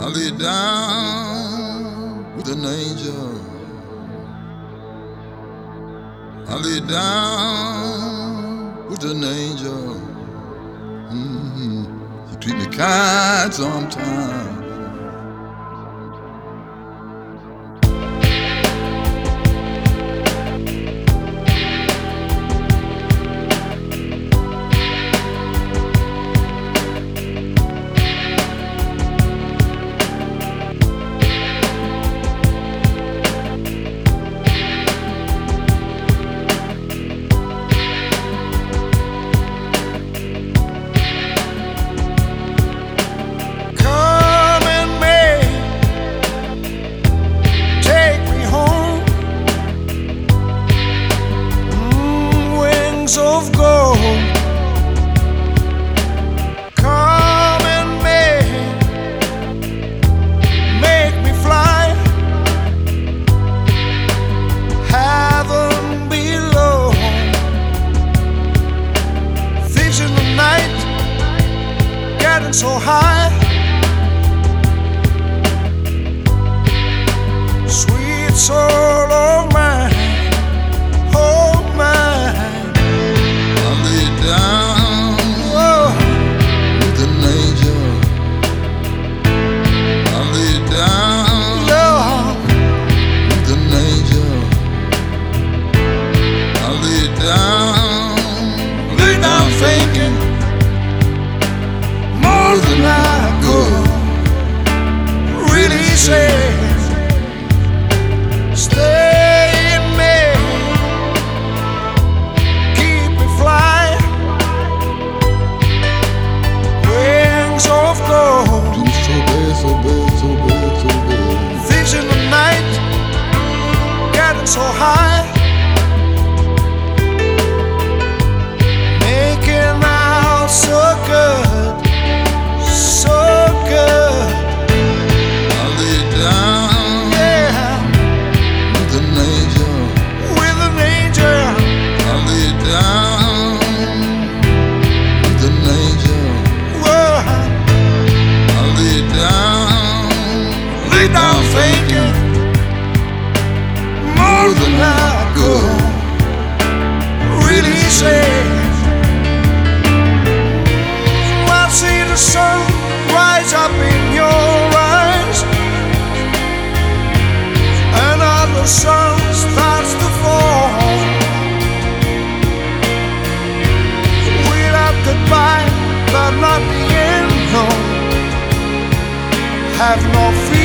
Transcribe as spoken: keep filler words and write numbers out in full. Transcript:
I lay down with an angel. I lay down with an angel. Mm-hmm. You treat me kind sometimes. Of gold, come and make, make me fly, heaven below. Thieves in the night, getting so high, sweet soul of mine. Thinking more than I could really say. Stay in me, keep me flying, wings of gold. Do so bad, so bad, so bad, so bad. Thieves in the night, getting so high. So good, so good. I lay down, yeah, with an angel, with an angel. I lay down, with an angel. Whoa. I lay down, lay down thinking more than I could really say. See the sun rise up in your eyes, another sun starts to fall. We'll have goodbye, but not the end, no. Have no fear.